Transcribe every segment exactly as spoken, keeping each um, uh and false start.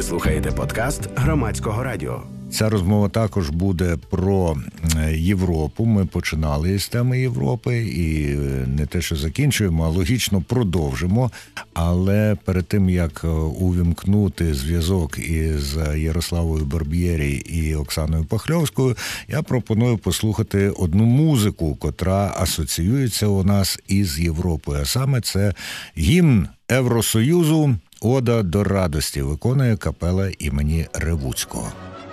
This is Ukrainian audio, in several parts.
Ви слухаєте подкаст Громадського радіо. Ця розмова також буде про Європу. Ми починали з теми Європи і не те, що закінчуємо, а логічно продовжимо. Але перед тим, як увімкнути зв'язок із Ярославою Барб'єрі і Оксаною Пахльовською, я пропоную послухати одну музику, котра асоціюється у нас із Європою. А саме це гімн Євросоюзу «Ода до радості» виконує капела імені Ревуцького.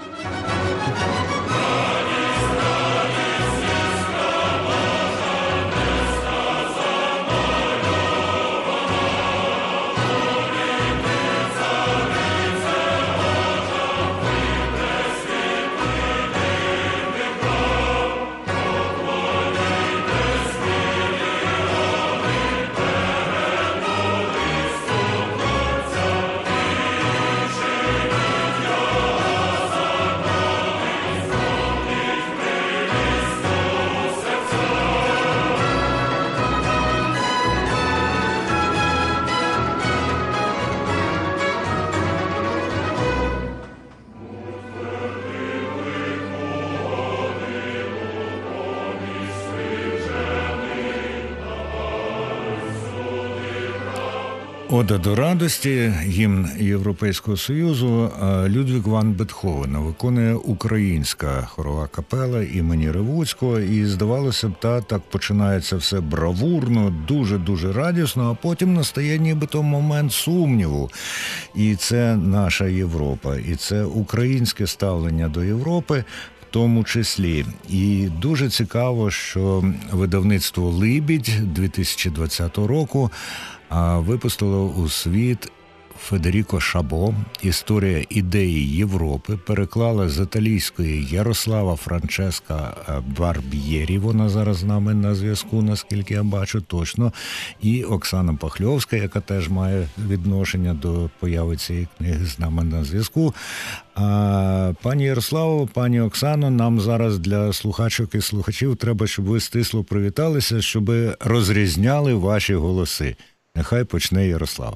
«Ода до радості», гімн Європейського Союзу, Людвіг ван Бетховена виконує українська хорова капела імені Ревуцького. І, здавалося б, та, так починається все бравурно, дуже-дуже радісно, а потім настає нібито момент сумніву. І це наша Європа, і це українське ставлення до Європи, в тому числі. І дуже цікаво, що видавництво «Либідь» дві тисячі двадцятого року випустило у світ Федеріко Шабо «Історія ідеї Європи», переклала з італійської Ярослава Франческа Барб'єрі, вона зараз з нами на зв'язку, наскільки я бачу точно, і Оксана Пахльовська, яка теж має відношення до появи цієї книги, з нами на зв'язку. А, пані Ярославо, пані Оксано, нам зараз для слухачок і слухачів треба, щоб ви стисло привіталися, щоб розрізняли ваші голоси. Нехай почне Ярослава.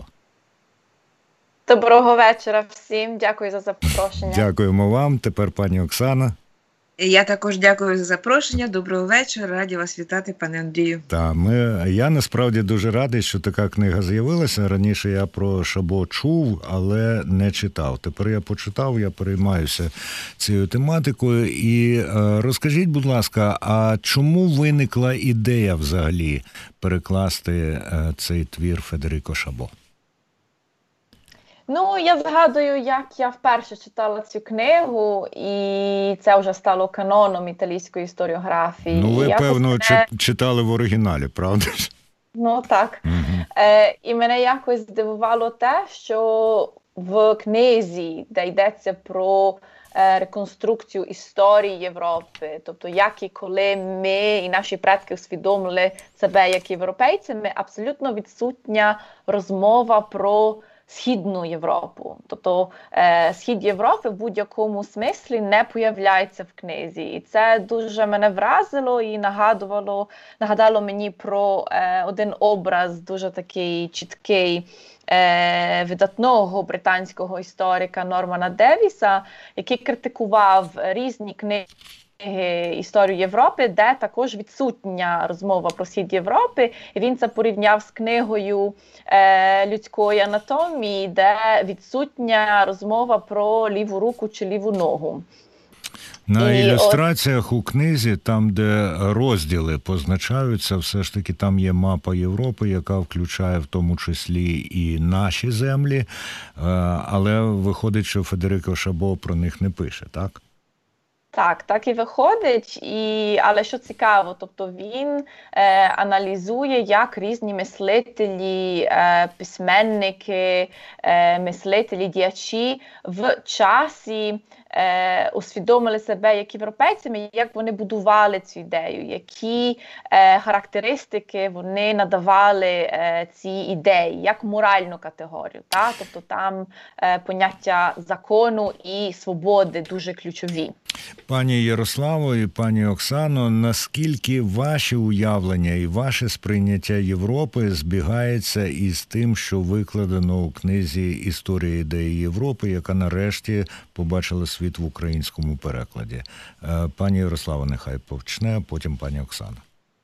Доброго вечора всім. Дякую за запрошення. Дякуємо вам. Тепер пані Оксана. Я також дякую за запрошення. Доброго вечора. Раді вас вітати, пане Андрію. Та, ми, я насправді дуже радий, що така книга з'явилася. Раніше я про Шабо чув, але не читав. Тепер я почитав, я переймаюся цією тематикою. І е, розкажіть, будь ласка, а чому виникла ідея взагалі перекласти е, цей твір Федеріко Шабо? Ну, я згадую, як я вперше читала цю книгу, і це вже стало каноном італійської історіографії. Ну, ви, і певно, мене... читали в оригіналі, правда ж? Ну, так. Угу. Е, і мене якось здивувало те, що в книзі, де йдеться про е, реконструкцію історії Європи, тобто як і коли ми і наші предки усвідомили себе як європейцями, абсолютно відсутня розмова про Східну Європу. Тобто е, Схід Європи в будь-якому смислі не появляється в книзі. І це дуже мене вразило і нагадувало, нагадало мені про е, один образ, дуже такий чіткий, е, видатного британського історика Нормана Девіса, який критикував різні книги історію Європи, де також відсутня розмова про Схід Європи. І він це порівняв з книгою е, людської анатомії, де відсутня розмова про ліву руку чи ліву ногу. На і ілюстраціях от... у книзі, там, де розділи позначаються, все ж таки там є мапа Європи, яка включає в тому числі і наші землі, але виходить, що Федеріко Шабо про них не пише, так? Так, так і виходить, і, але що цікаво, тобто він е, аналізує, як різні мислителі, е, письменники, е, мислителі, діячі в часі е, усвідомили себе як європейцями, як вони будували цю ідею, які е, характеристики вони надавали е, цій ідеї, як моральну категорію. Та? Тобто там е, поняття закону і свободи дуже ключові. Пані Ярославо і пані Оксано, наскільки ваші уявлення і ваше сприйняття Європи збігається із тим, що викладено у книзі «Історія ідеї Європи», яка нарешті побачила світ в українському перекладі? Пані Ярослава нехай почне, а потім пані Оксана.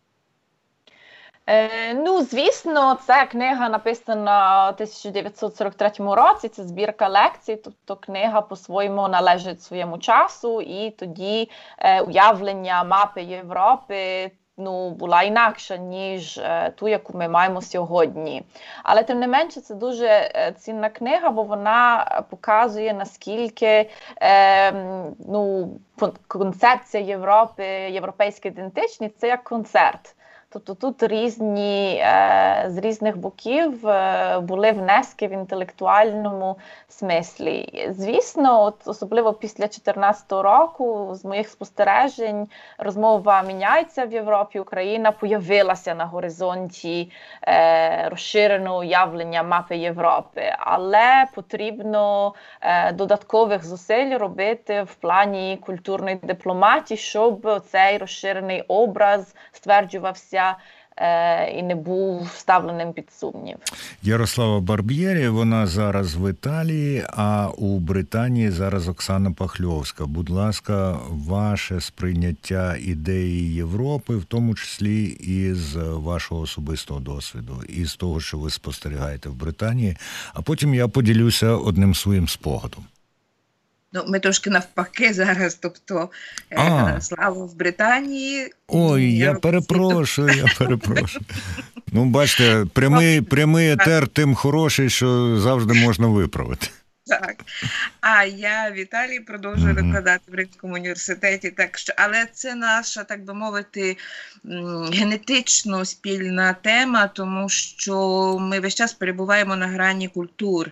Е, ну, звісно, ця книга написана у тисяча дев'ятсот сорок третьому році, це збірка лекцій, тобто книга по-своєму належить своєму часу, і тоді е, уявлення мапи Європи ну, була інакша, ніж е, ту, яку ми маємо сьогодні. Але, тим не менше, це дуже е, цінна книга, бо вона показує, наскільки е, ну, концепція Європи, європейська ідентичність – це як концерт. Тобто тут різні, е, з різних боків е, були внески в інтелектуальному смислі. Звісно, от, особливо після дві тисячі чотирнадцятого року, з моїх спостережень, розмова міняється в Європі, Україна появилася на горизонті е, розширеного уявлення мапи Європи. Але потрібно е, додаткових зусиль робити в плані культурної дипломатії, щоб цей розширений образ стверджувався і не був вставленим під сумнів. Ярослава Барб'єрі, вона зараз в Італії, а у Британії зараз Оксана Пахльовська. Будь ласка, ваше сприйняття ідеї Європи, в тому числі і з вашого особистого досвіду, і з того, що ви спостерігаєте в Британії, а потім я поділюся одним своїм спогадом. Ну, ми трошки навпаки зараз, тобто а. Слава в Британії. Ой, я, я перепрошую, я перепрошую. Ну, бачите, прямий, прямий етер тим хороший, що завжди можна виправити. Так. А я в Італії продовжую mm-hmm. викладати в Римському університеті, так що, але це наша, так би мовити, генетично спільна тема, тому що ми весь час перебуваємо на грані культур,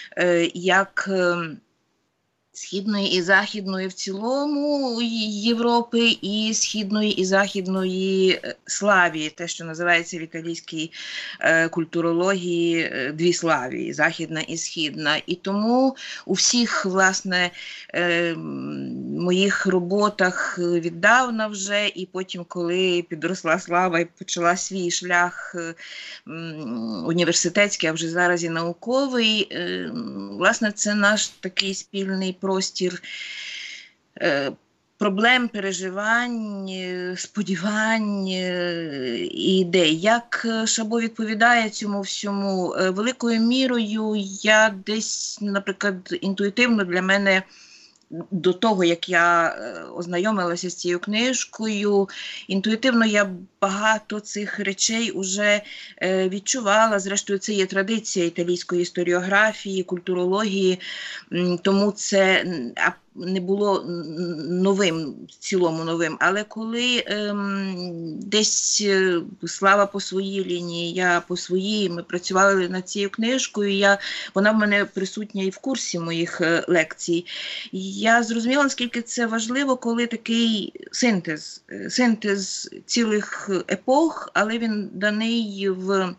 як Східної і Західної в цілому Європи, і Східної і Західної Славії, те, що називається в італійській е, культурології е, дві Славії, Західна і Східна. І тому у всіх, власне, е, моїх роботах віддавна вже, і потім, коли підросла Слава і почала свій шлях е, університетський, а вже зараз і науковий, е, власне, це наш такий спільний простір е, проблем, переживань, сподівань і ідей. Як Шабо відповідає цьому всьому? Великою мірою я десь, наприклад, інтуїтивно для мене до того, як я ознайомилася з цією книжкою, інтуїтивно я багато цих речей уже відчувала. Зрештою, це є традиція італійської історіографії, культурології, тому це не було новим, в цілому новим. Але коли ем, десь Слава по своїй лінії, я по своїй, ми працювали над цією книжкою, я, вона в мене присутня і в курсі моїх лекцій. Я зрозуміла, наскільки це важливо, коли такий синтез, синтез цілих епох, але він даний в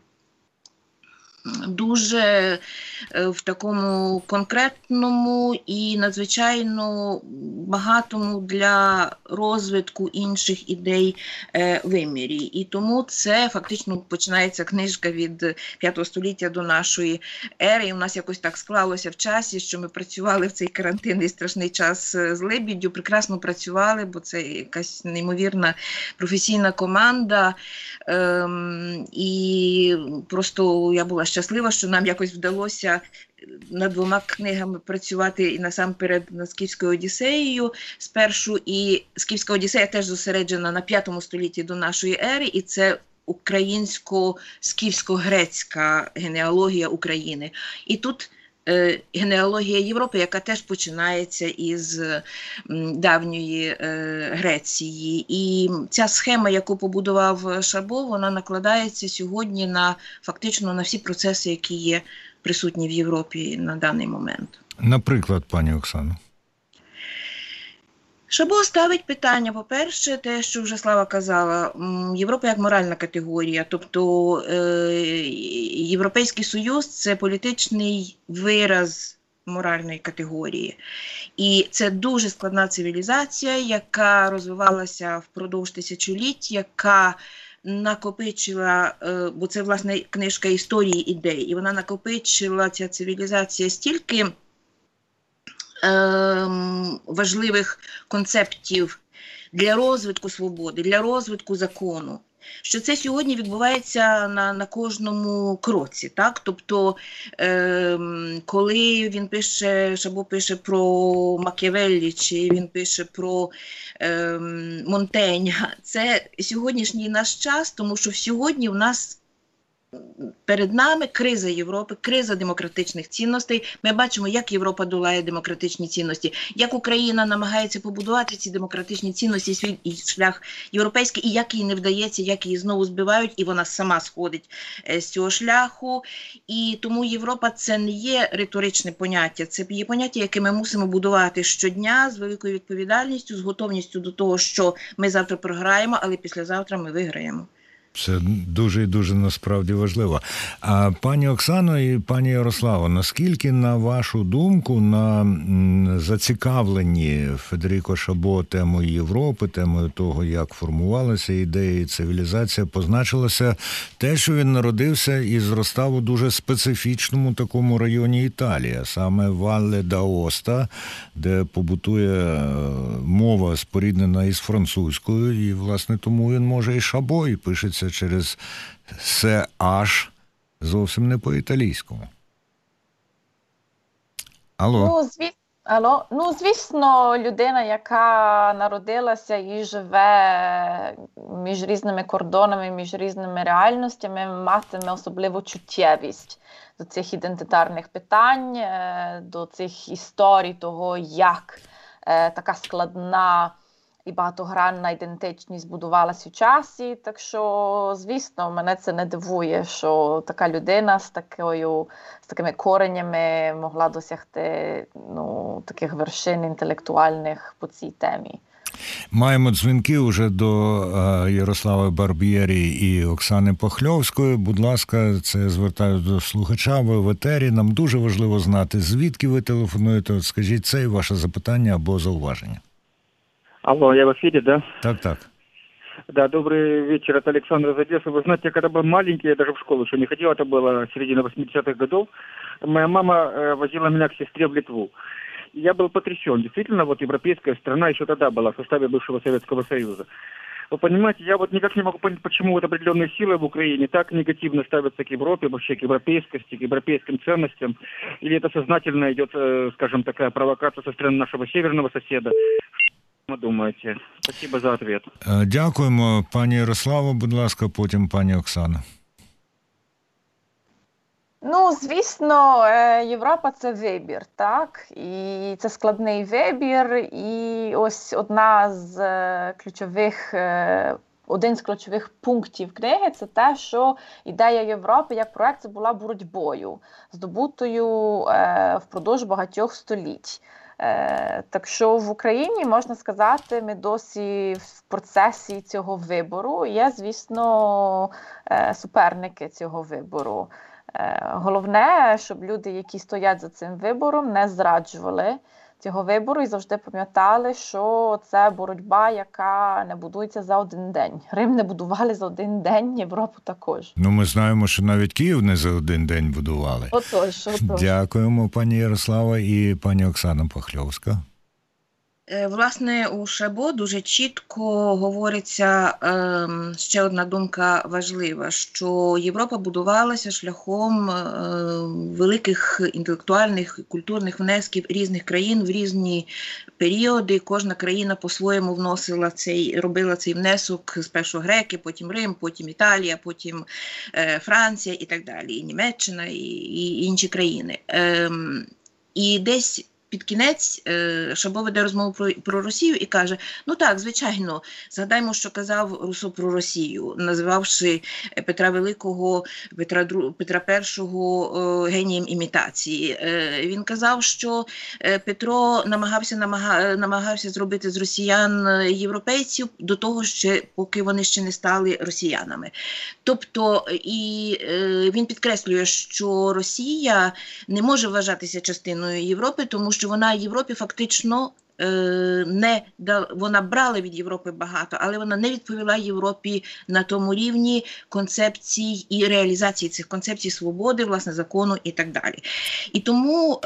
дуже в такому конкретному і надзвичайно багатому для розвитку інших ідей е, вимірі. І тому це фактично починається книжка від п'ятого століття до нашої ери. І у нас якось так склалося в часі, що ми працювали в цей карантинний страшний час з Лебіддю, прекрасно працювали, бо це якась неймовірна професійна команда. Ем, і просто я була щаслива, що нам якось вдалося над двома книгами працювати і насамперед над Скіфською Одіссеєю спершу. І Скіфська Одіссея теж зосереджена на п'ятому столітті до нашої ери, і це українсько-скіфсько-грецька генеалогія України. І тут е, генеалогія Європи, яка теж починається із м, давньої е, Греції. І ця схема, яку побудував Шабо, вона накладається сьогодні на фактично на всі процеси, які є присутні в Європі на даний момент. Наприклад, пані Оксано? Шабо ставить питання, по-перше, те, що вже Слава казала, Європа як моральна категорія, тобто е, Європейський Союз – це політичний вираз моральної категорії. І це дуже складна цивілізація, яка розвивалася впродовж тисячоліть, яка накопичила, бо це, власне, книжка історії ідей, і вона накопичила, ця цивілізація, стільки е, важливих концептів для розвитку свободи, для розвитку закону, що це сьогодні відбувається на, на кожному кроці. Так? Тобто, е, коли він пише, Шабо пише про Макіавеллі, чи він пише про е, Монтеня, це сьогоднішній наш час, тому що сьогодні в нас перед нами криза Європи, криза демократичних цінностей. Ми бачимо, як Європа долає демократичні цінності, як Україна намагається побудувати ці демократичні цінності, свій шлях європейський, і як їй не вдається, як її знову збивають, і вона сама сходить з цього шляху. І тому Європа – це не є риторичне поняття, це є поняття, яке ми мусимо будувати щодня з великою відповідальністю, з готовністю до того, що ми завтра програємо, але післязавтра ми виграємо. Це дуже і дуже насправді важливо. А пані Оксано і пані Ярославо, наскільки, на вашу думку, на зацікавлені Федеріко Шабо темою Європи, темою того, як формувалися ідеї, цивілізація, позначилося те, що він народився і зростав у дуже специфічному такому районі Італії, саме Валле д'Аоста, де побутує мова споріднена із французькою, і, власне, тому він може і Шабо, і пишеться через «се аш», зовсім не по-італійському. Алло? Ну, звісно, алло. Ну, звісно, людина, яка народилася і живе між різними кордонами, між різними реальностями, матиме особливу чуттєвість до цих ідентитарних питань, до цих історій того, як така складна і багатогранна ідентичність будувалась у часі, так що, звісно, мене це не дивує, що така людина з такою, з такими коренями могла досягти, ну, таких вершин інтелектуальних по цій темі. Маємо дзвінки уже до Ярослави Барб'єрі і Оксани Похльовської. Будь ласка, це звертаю до слухача, ви в етері. Нам дуже важливо знати, звідки ви телефонуєте. От скажіть це і ваше запитання або зауваження. Алло, я в эфире, да? Так, так. Да, добрый вечер, это Александр из Одессы. Вы знаете, я когда был маленький, я даже в школу еще не ходил, это было середина восьмидесятых годов, моя мама э, возила меня к сестре в Литву. И я был потрясен. Действительно, вот европейская страна еще тогда была в составе бывшего Советского Союза. Вы понимаете, я вот никак не могу понять, почему вот определенные силы в Украине так негативно ставятся к Европе, вообще к европейскости, к европейским ценностям. Или это сознательно идет, э, скажем, такая провокация со стороны нашего северного соседа. Що думаєте? Спасибо за ответ. Дякуємо. Пані Ярославо, будь ласка, потім пані Оксана. Ну, звісно, Європа – це вибір, так? І це складний вибір. І ось одна з ключових, один з ключових пунктів книги – це те, що ідея Європи як проект – це була боротьбою, здобутою впродовж багатьох століть. Так що в Україні, можна сказати, ми досі в процесі цього вибору. Є, звісно, суперники цього вибору. Головне, щоб люди, які стоять за цим вибором, не зраджували цього вибору і завжди пам'ятали, що це боротьба, яка не будується за один день. Рим не будували за один день, Європу також. Ну, ми знаємо, що навіть Київ не за один день будували. Отож, отож. Дякуємо, пані Ярослава і пані Оксана Похльовська. Власне, у Шабо дуже чітко говориться е, ще одна думка важлива, що Європа будувалася шляхом е, великих інтелектуальних, культурних внесків різних країн в різні періоди. Кожна країна по-своєму вносила цей, робила цей внесок, спершу греки, потім Рим, потім Італія, потім е, Франція і так далі, і Німеччина, і, і інші країни. Е, і десь під кінець Шабо веде розмову про, про Росію і каже, ну так, звичайно, згадаймо, що казав Руссо про Росію, називавши Петра Великого, Петра, Дру... Петра Першого генієм імітації. Він казав, що Петро намагався, намага... намагався зробити з росіян європейців до того, ще, поки вони ще не стали росіянами. Тобто, і він підкреслює, що Росія не може вважатися частиною Європи, тому що вона Європі фактично не вона брала від Європи багато, але вона не відповіла Європі на тому рівні концепцій і реалізації цих концепцій свободи, власне, закону і так далі. І тому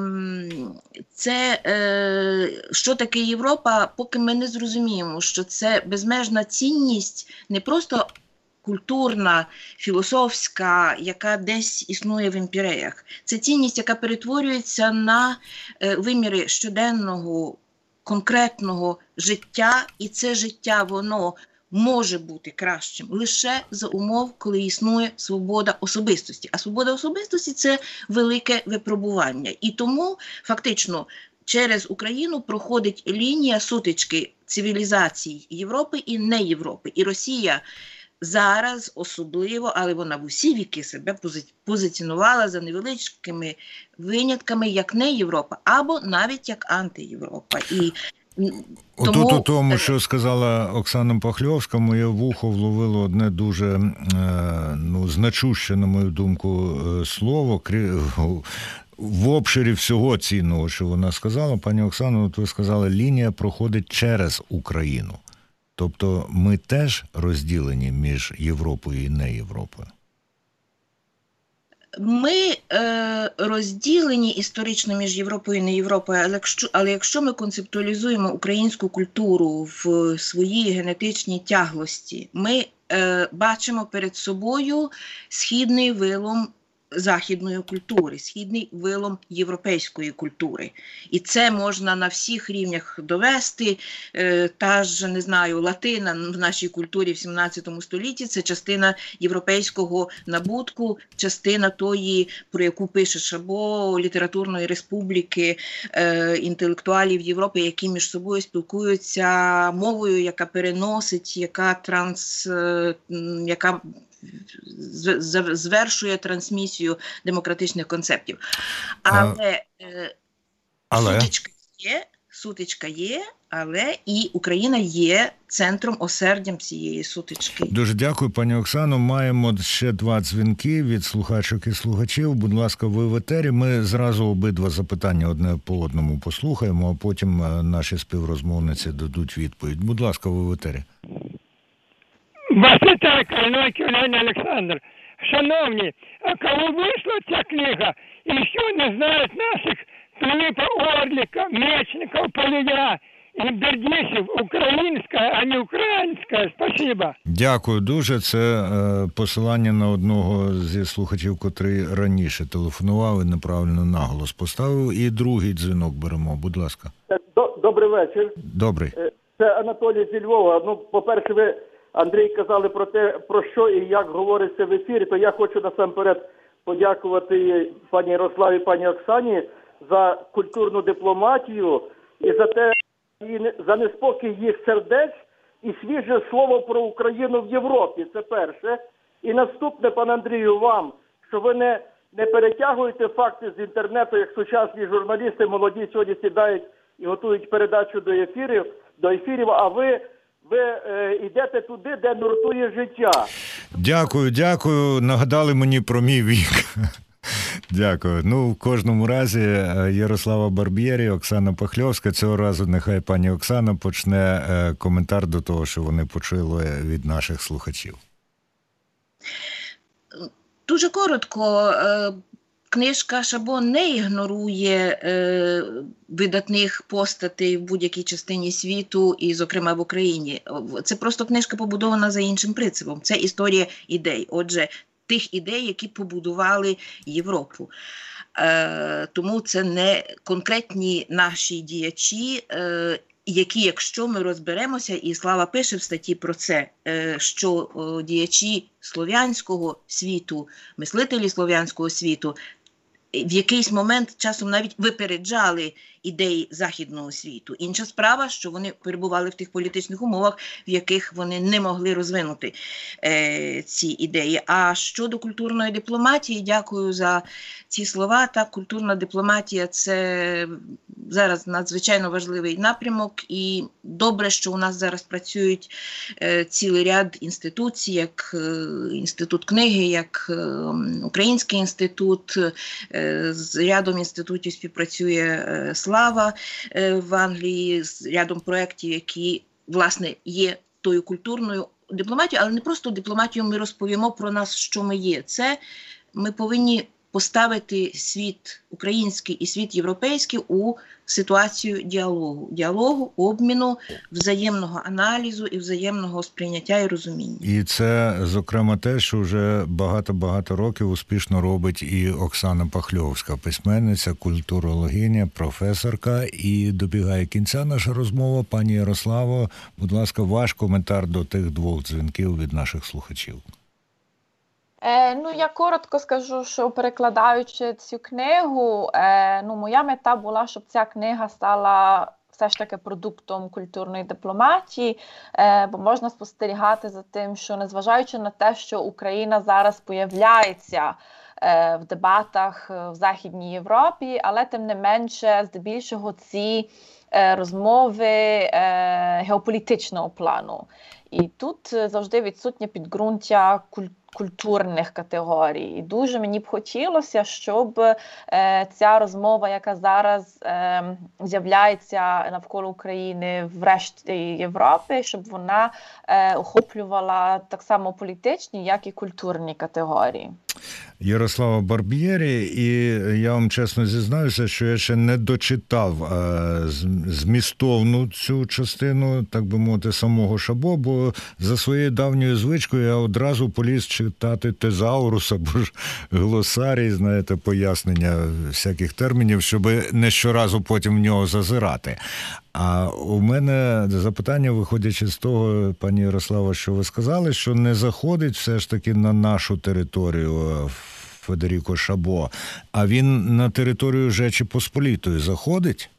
це, що таке Європа, поки ми не зрозуміємо, що це безмежна цінність не просто культурна, філософська, яка десь існує в імперіях. Це цінність, яка перетворюється на е, виміри щоденного, конкретного життя, і це життя, воно може бути кращим лише за умов, коли існує свобода особистості. А свобода особистості – це велике випробування. І тому, фактично, через Україну проходить лінія сутички цивілізацій Європи і не Європи. І Росія зараз особливо, але вона в усі віки себе позиціонувала за невеличкими винятками, як не Європа, або навіть як антиєвропа. І тому... Отут у тому, що сказала Оксана Пахльовська, моє вухо вловило одне дуже ну, значуще, на мою думку, слово, в обширі всього цінного, що вона сказала. Пані Оксано, от ви сказали, лінія проходить через Україну. Тобто ми теж розділені між Європою і не Європою? Ми е, розділені історично між Європою і не Європою, але якщо, але якщо ми концептуалізуємо українську культуру в своїй генетичній тяглості, ми е, бачимо перед собою східний вилом західної культури, східний вилом європейської культури. І це можна на всіх рівнях довести. Та ж, не знаю, латина в нашій культурі в сімнадцятому столітті – це частина європейського набутку, частина тої, про яку пише Шабо, літературної республіки, інтелектуалів Європи, які між собою спілкуються мовою, яка переносить, яка транс, яка звершує трансмісію демократичних концептів. Але, але... Сутичка є, сутичка є, але і Україна є центром, осердям цієї сутички. Дуже дякую, пані Оксано. Маємо ще два дзвінки від слухачок і слухачів. Будь ласка, ви в етері. Ми зразу обидва запитання одне по одному послухаємо, а потім наші співрозмовниці дадуть відповідь. Будь ласка, ви в етері. Вас вітає Кальной Ківляний Олександр. Шановні, коли вийшла ця книга, і що не знають наших Пилипа Орлика, Мечников, Полія і Бердєсів, українська, а не українська. Спасибо. Дякую дуже. Це е, посилання на одного зі слухачів, котрий раніше телефонував і неправильно наголос поставив. І другий дзвінок беремо. Будь ласка. Добрий вечір. Добрий. Це Анатолій зі Львова. Ну, по-перше, ви, Андрій, казали про те, про що і як говориться в ефірі, то я хочу насамперед подякувати пані Ярославі, пані Оксані за культурну дипломатію і за те, і за неспокій їх сердець і свіже слово про Україну в Європі. Це перше. І наступне, пан Андрію, вам, що ви не, не перетягуєте факти з інтернету, як сучасні журналісти молоді сьогодні сідають і готують передачу до ефірів, до ефірів, а ви Ви е, йдете туди, де нуртує життя. Дякую, дякую. Нагадали мені про мій вік. Дякую. Ну, в кожному разі Ярослава Барб'єрі, Оксана Пахльовська. Цього разу нехай пані Оксана почне е, коментар до того, що вони почули від наших слухачів. Дуже коротко. Е... Книжка Шабо не ігнорує е, видатних постатей в будь-якій частині світу і, зокрема, в Україні. Це просто книжка побудована за іншим принципом. Це історія ідей. Отже, тих ідей, які побудували Європу. Е, тому це не конкретні наші діячі, е, які, якщо ми розберемося, і Слава пише в статті про це, що діячі слов'янського світу, мислителі слов'янського світу в якийсь момент часом навіть випереджали ідеї західного світу. Інша справа, що вони перебували в тих політичних умовах, в яких вони не могли розвинути е, ці ідеї. А щодо культурної дипломатії, дякую за ці слова. Так, культурна дипломатія – це зараз надзвичайно важливий напрямок, і добре, що у нас зараз працюють е, цілий ряд інституцій, як е, Інститут книги, як е, Український інститут, е, з рядом інститутів співпрацює е, Слава е, в Англії, з рядом проєктів, які, власне, є тою культурною дипломатією, але не просто дипломатією ми розповімо про нас, що ми є. Це ми повинні поставити світ український і світ європейський у ситуацію діалогу. Діалогу, обміну, взаємного аналізу і взаємного сприйняття і розуміння. І це, зокрема, те, що вже багато-багато років успішно робить і Оксана Пахльовська, письменниця, культурологиня, професорка. І добігає кінця наша розмова. Пані Ярославо, будь ласка, ваш коментар до тих двох дзвінків від наших слухачів. Е, ну, я коротко скажу, що перекладаючи цю книгу, е, ну, моя мета була, щоб ця книга стала все ж таки продуктом культурної дипломатії, е, бо можна спостерігати за тим, що незважаючи на те, що Україна зараз появляється е, в дебатах в Західній Європі, але тим не менше, здебільшого ці е, розмови е, геополітичного плану. І тут завжди відсутнє підґрунтя культури, культурних категорій. І дуже мені б хотілося, щоб е, ця розмова, яка зараз е, з'являється навколо України в решті Європи, щоб вона е, охоплювала так само політичні, як і культурні категорії. Ярослава Барб'єрі, і я вам чесно зізнаюся, що я ще не дочитав е, змістовну цю частину, так би мовити, самого Шабо, бо за своєю давньою звичкою я одразу поліз читати тезаурус або ж глосарій, знаєте, пояснення всяких термінів, щоб не щоразу потім в нього зазирати. А у мене запитання, виходячи з того, пані Ярослава, що ви сказали, що не заходить все ж таки на нашу територію Федеріко Шабо, а він на територію Жечі Посполітої заходить?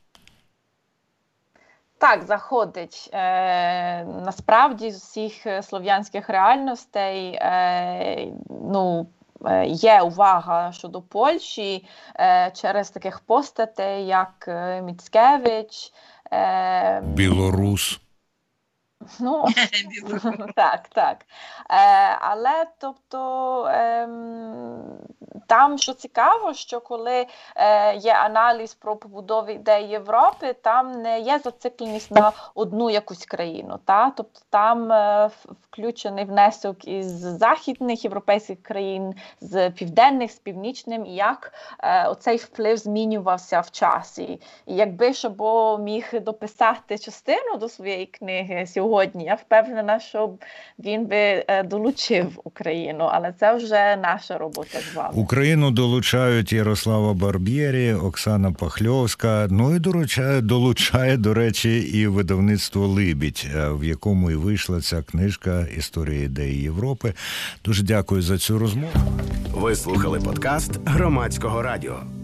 Так, заходить. Е, насправді, з усіх слов'янських реальностей, е, ну, є увага щодо Польщі е, через таких постатей, як Міцкевич, е, білорус. Ну, так, так. Е, але, тобто, е, там, що цікаво, що коли е, є аналіз про побудову ідей Європи, там не є зацикленість на одну якусь країну. Та? Тобто, там е, включений внесок із західних європейських країн, з південних, з північним, і як е, оцей вплив змінювався в часі. І якби Шабо міг дописати частину до своєї книги сьогодні, я впевнена, що він би долучив Україну, але це вже наша робота з вами. Україну долучають Ярослава Барб'єрі, Оксана Пахльовська, ну і долучає, долучає, до речі, і видавництво «Либідь», в якому і вийшла ця книжка «Історія ідеї Європи». Дуже дякую за цю розмову. Ви слухали подкаст Громадського радіо.